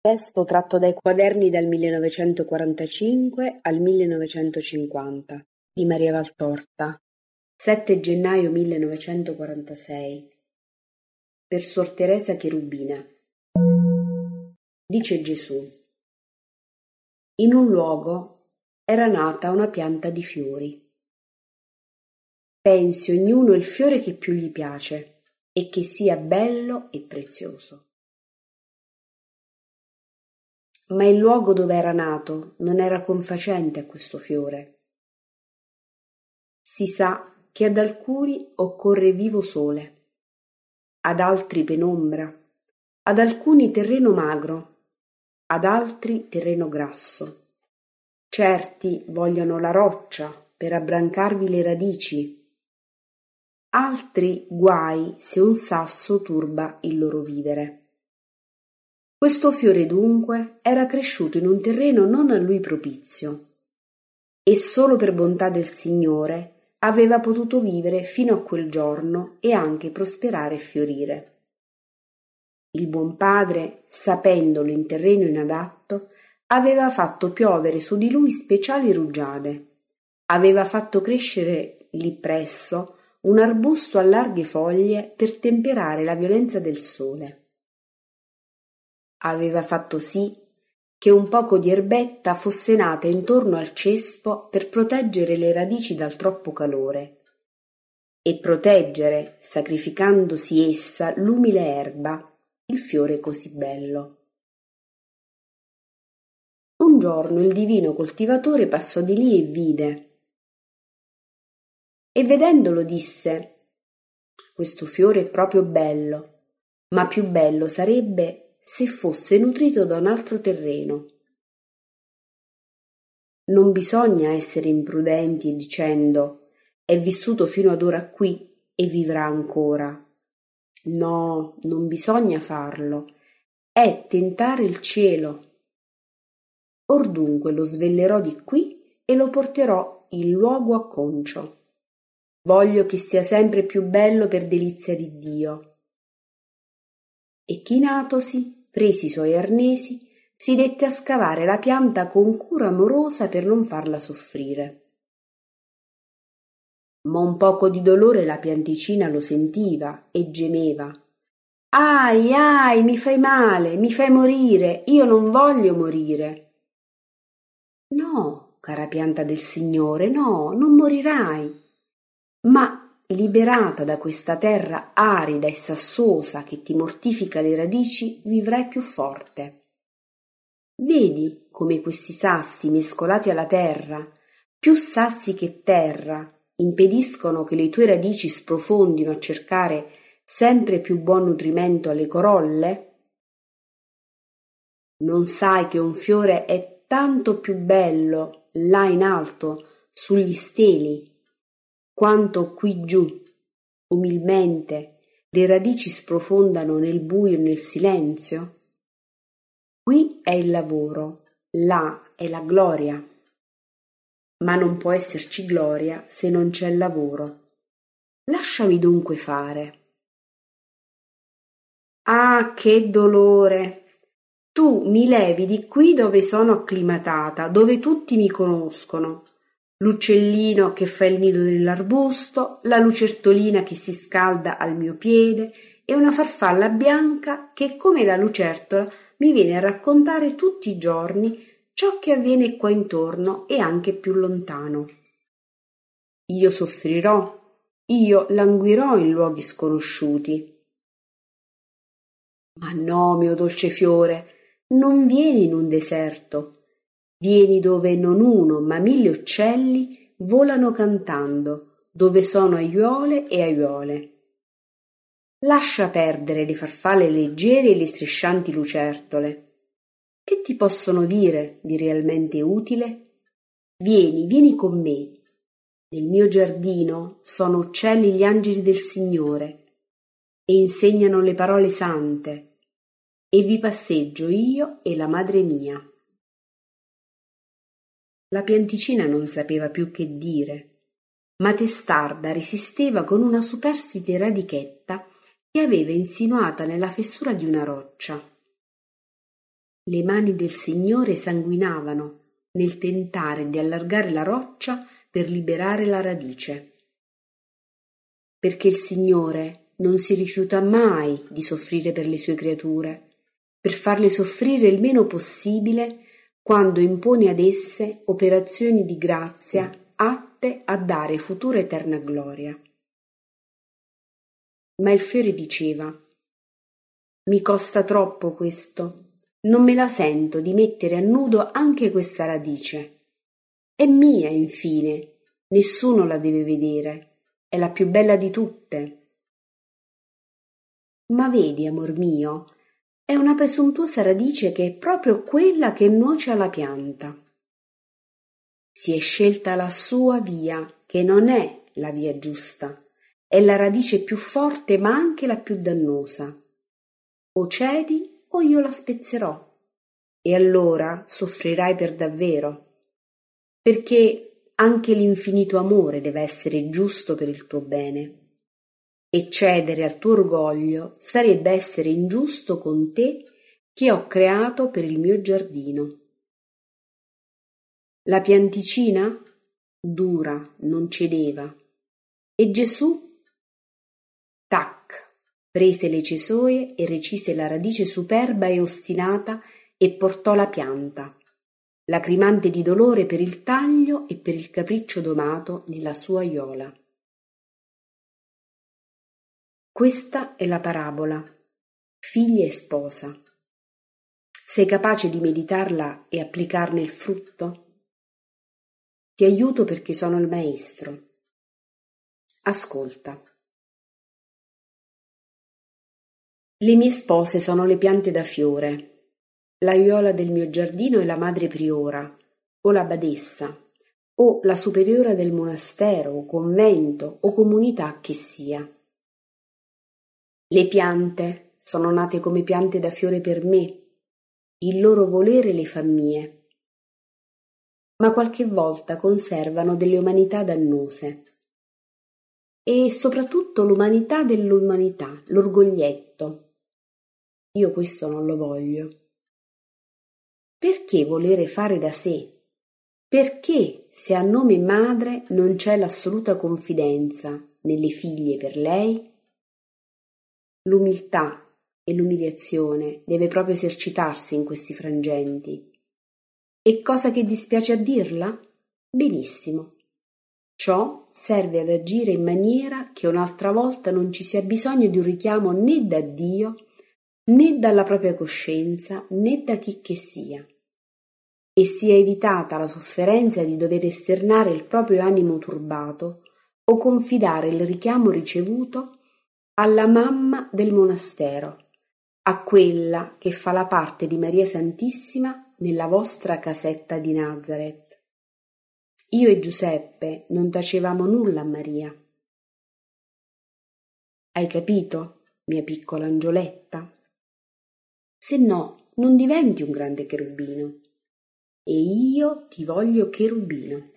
Testo tratto dai quaderni dal 1945 al 1950 di Maria Valtorta. 7 gennaio 1946. Per Suor Teresa Cherubina. Dice Gesù: in un luogo era nata una pianta di fiori. Pensi ognuno il fiore che più gli piace e che sia bello e prezioso. Ma il luogo dove era nato non era confacente a questo fiore. Si sa che ad alcuni occorre vivo sole, ad altri penombra, ad alcuni terreno magro, ad altri terreno grasso. Certi vogliono la roccia per abbrancarvi le radici, altri guai se un sasso turba il loro vivere. Questo fiore dunque era cresciuto in un terreno non a lui propizio, e solo per bontà del Signore aveva potuto vivere fino a quel giorno e anche prosperare e fiorire. Il buon padre, sapendolo in terreno inadatto, aveva fatto piovere su di lui speciali rugiade, aveva fatto crescere lì presso un arbusto a larghe foglie per temperare la violenza del sole. Aveva fatto sì che un poco di erbetta fosse nata intorno al cespo per proteggere le radici dal troppo calore e proteggere, sacrificandosi essa, l'umile erba, il fiore così bello. Un giorno il divino coltivatore passò di lì e vide, e vedendolo disse: questo fiore è proprio bello, ma più bello sarebbe se fosse nutrito da un altro terreno. Non bisogna essere imprudenti dicendo: è vissuto fino ad ora qui e vivrà ancora. No, non bisogna farlo. È tentare il cielo. Or dunque lo svellerò di qui e lo porterò in luogo acconcio. Voglio che sia sempre più bello per delizia di Dio. E chinatosi, presi i suoi arnesi, si dette a scavare la pianta con cura amorosa per non farla soffrire. Ma un poco di dolore la pianticina lo sentiva e gemeva. Ai, ai, mi fai male, mi fai morire, io non voglio morire. No, cara pianta del Signore, no, non morirai. Ma liberata da questa terra arida e sassosa che ti mortifica le radici, vivrai più forte. Vedi come questi sassi mescolati alla terra, più sassi che terra, impediscono che le tue radici sprofondino a cercare sempre più buon nutrimento alle corolle? Non sai che un fiore è tanto più bello là in alto, sugli steli, quanto qui giù, umilmente, le radici sprofondano nel buio e nel silenzio? Qui è il lavoro, là è la gloria. Ma non può esserci gloria se non c'è il lavoro. Lasciami dunque fare. Ah, che dolore! Tu mi levi di qui dove sono acclimatata, dove tutti mi conoscono. L'uccellino che fa il nido nell'arbusto, la lucertolina che si scalda al mio piede e una farfalla bianca che, come la lucertola, mi viene a raccontare tutti i giorni ciò che avviene qua intorno e anche più lontano. Io soffrirò, io languirò in luoghi sconosciuti. Ma no, mio dolce fiore, non vieni in un deserto. Vieni dove non uno, ma 1000 uccelli volano cantando, dove sono aiuole e aiuole. Lascia perdere le farfalle leggere e le striscianti lucertole. Che ti possono dire di realmente utile? Vieni, vieni con me. Nel mio giardino sono uccelli gli angeli del Signore e insegnano le parole sante, e vi passeggio io e la madre mia. La pianticina non sapeva più che dire, ma testarda resisteva con una superstite radichetta che aveva insinuata nella fessura di una roccia. Le mani del Signore sanguinavano nel tentare di allargare la roccia per liberare la radice. Perché il Signore non si rifiuta mai di soffrire per le sue creature, per farle soffrire il meno possibile quando impone ad esse operazioni di grazia atte a dare futura eterna gloria. Ma il fiore diceva: mi costa troppo questo, non me la sento di mettere a nudo anche questa radice. È mia, infine, nessuno la deve vedere, è la più bella di tutte. Ma vedi, amor mio, è una presuntuosa radice che è proprio quella che nuoce alla pianta. Si è scelta la sua via, che non è la via giusta, è la radice più forte ma anche la più dannosa. O cedi o io la spezzerò, e allora soffrirai per davvero, perché anche l'infinito amore deve essere giusto per il tuo bene. E cedere al tuo orgoglio sarebbe essere ingiusto con te che ho creato per il mio giardino. La pianticina, dura, non cedeva, e Gesù, tac, prese le cesoie e recise la radice superba e ostinata e portò la pianta, lacrimante di dolore per il taglio e per il capriccio domato nella sua aiuola. Questa è la parabola, figlia e sposa. Sei capace di meditarla e applicarne il frutto? Ti aiuto perché sono il maestro. Ascolta. Le mie spose sono le piante da fiore, l'aiuola del mio giardino è la madre priora, o la badessa, o la superiora del monastero, o convento, o comunità che sia. Le piante sono nate come piante da fiore per me, il loro volere le fa mie, ma qualche volta conservano delle umanità dannose. E soprattutto l'umanità dell'umanità, l'orgoglietto. Io questo non lo voglio. Perché volere fare da sé? Perché se a nome madre non c'è l'assoluta confidenza nelle figlie per lei? L'umiltà e l'umiliazione deve proprio esercitarsi in questi frangenti. E cosa che dispiace a dirla? Benissimo. Ciò serve ad agire in maniera che un'altra volta non ci sia bisogno di un richiamo né da Dio, né dalla propria coscienza, né da chi che sia, e sia evitata la sofferenza di dover esternare il proprio animo turbato o confidare il richiamo ricevuto alla mamma del monastero, a quella che fa la parte di Maria Santissima nella vostra casetta di Nazareth. Io e Giuseppe non tacevamo nulla a Maria. Hai capito, mia piccola angioletta? Se no, non diventi un grande cherubino. E io ti voglio cherubino.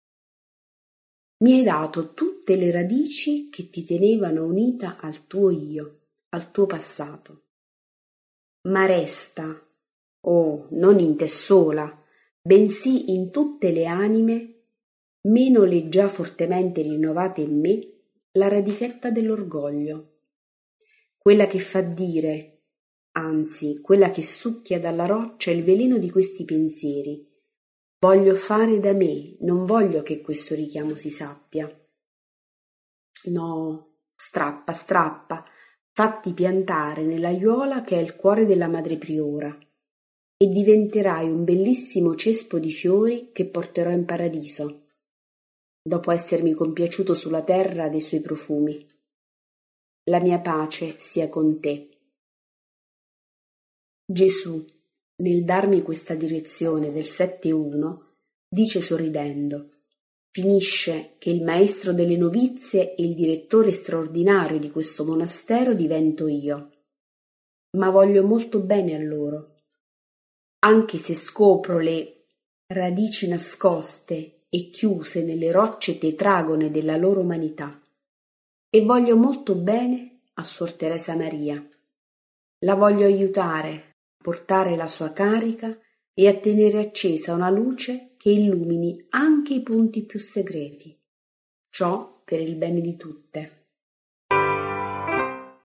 Mi hai dato tutte le radici che ti tenevano unita al tuo io, al tuo passato. Ma resta, non in te sola, bensì in tutte le anime, meno le già fortemente rinnovate in me, la radichetta dell'orgoglio, quella che fa dire, anzi, quella che succhia dalla roccia il veleno di questi pensieri. Voglio fare da me, non voglio che questo richiamo si sappia. No, strappa, strappa, fatti piantare nell'aiuola che è il cuore della madre priora, e diventerai un bellissimo cespo di fiori che porterò in paradiso, dopo essermi compiaciuto sulla terra dei suoi profumi. La mia pace sia con te. Gesù, nel darmi questa direzione del 7-1, dice sorridendo: finisce che il maestro delle novizie e il direttore straordinario di questo monastero divento io, ma voglio molto bene a loro, anche se scopro le radici nascoste e chiuse nelle rocce tetragone della loro umanità, e voglio molto bene a Suor Teresa Maria. La voglio aiutare portare la sua carica e a tenere accesa una luce che illumini anche i punti più segreti. Ciò per il bene di tutte.